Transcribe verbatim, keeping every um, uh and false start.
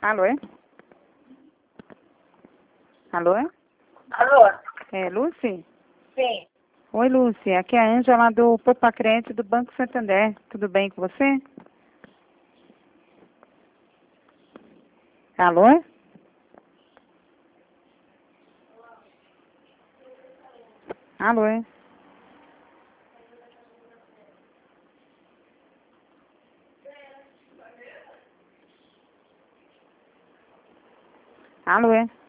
Alô? Alô? Alô? É, Lúcia? Sim. Oi, Lúcia. Aqui é a Ângela do Poupa Crédito do Banco Santander. Tudo bem com você? Alô? Alô? Alô?